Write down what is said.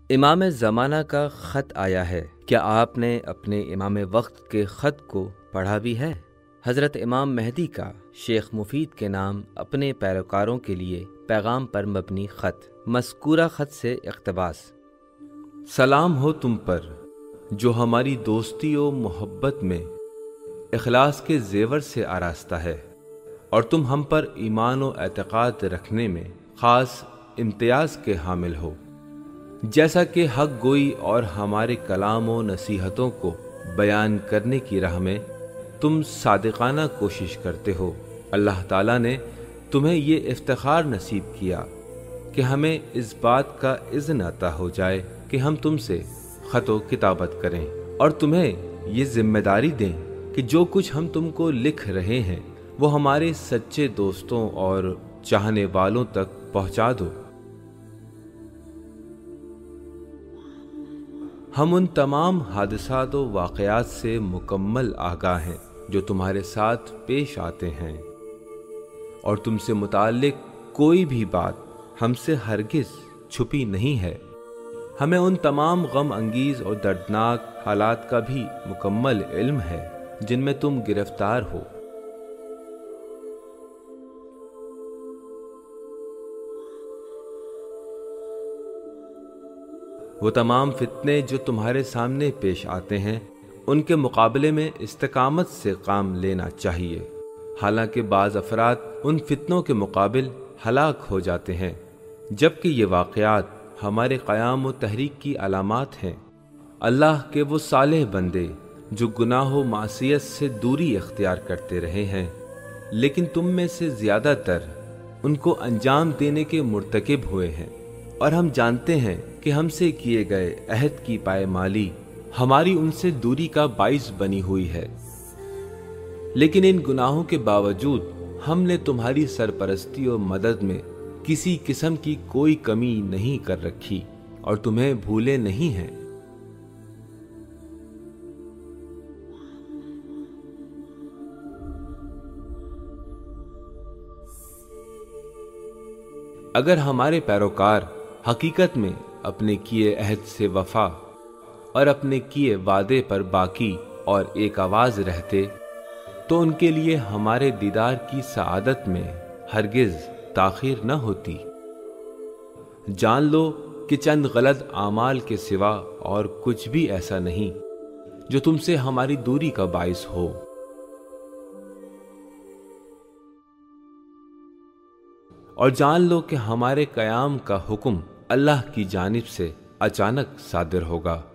امام زمانہ کا خط آیا ہے، کیا آپ نے اپنے امام وقت کے خط کو پڑھا بھی ہے؟ حضرت امام مہدی کا شیخ مفید کے نام اپنے پیروکاروں کے لیے پیغام پر مبنی خط۔ مذکورہ خط سے اقتباس: سلام ہو تم پر جو ہماری دوستی و محبت میں اخلاص کے زیور سے آراستہ ہے، اور تم ہم پر ایمان و اعتقاد رکھنے میں خاص امتیاز کے حامل ہو، جیسا کہ حق گوئی اور ہمارے کلام و نصیحتوں کو بیان کرنے کی راہ میں تم صادقانہ کوشش کرتے ہو۔ اللہ تعالیٰ نے تمہیں یہ افتخار نصیب کیا کہ ہمیں اس بات کا اذن عطا ہو جائے کہ ہم تم سے خط و کتابت کریں، اور تمہیں یہ ذمہ داری دیں کہ جو کچھ ہم تم کو لکھ رہے ہیں وہ ہمارے سچے دوستوں اور چاہنے والوں تک پہنچا دو۔ ہم ان تمام حادثات و واقعات سے مکمل آگاہ ہیں جو تمہارے ساتھ پیش آتے ہیں، اور تم سے متعلق کوئی بھی بات ہم سے ہرگز چھپی نہیں ہے۔ ہمیں ان تمام غم انگیز اور دردناک حالات کا بھی مکمل علم ہے جن میں تم گرفتار ہو۔ وہ تمام فتنے جو تمہارے سامنے پیش آتے ہیں ان کے مقابلے میں استقامت سے کام لینا چاہیے، حالانکہ بعض افراد ان فتنوں کے مقابل ہلاک ہو جاتے ہیں، جبکہ یہ واقعات ہمارے قیام و تحریک کی علامات ہیں۔ اللہ کے وہ صالح بندے جو گناہ و معصیت سے دوری اختیار کرتے رہے ہیں، لیکن تم میں سے زیادہ تر ان کو انجام دینے کے مرتکب ہوئے ہیں، اور ہم جانتے ہیں کہ ہم سے کیے گئے عہد کی پائمالی ہماری ان سے دوری کا باعث بنی ہوئی ہے، لیکن ان گناہوں کے باوجود ہم نے تمہاری سرپرستی و مدد میں کسی قسم کی کوئی کمی نہیں کر رکھی اور تمہیں بھولے نہیں ہیں۔ اگر ہمارے پیروکار حقیقت میں اپنے کیے عہد سے وفا اور اپنے کیے وعدے پر باقی اور ایک آواز رہتے تو ان کے لیے ہمارے دیدار کی سعادت میں ہرگز تاخیر نہ ہوتی۔ جان لو کہ چند غلط اعمال کے سوا اور کچھ بھی ایسا نہیں جو تم سے ہماری دوری کا باعث ہو، اور جان لو کہ ہمارے قیام کا حکم اللہ کی جانب سے اچانک صادر ہوگا۔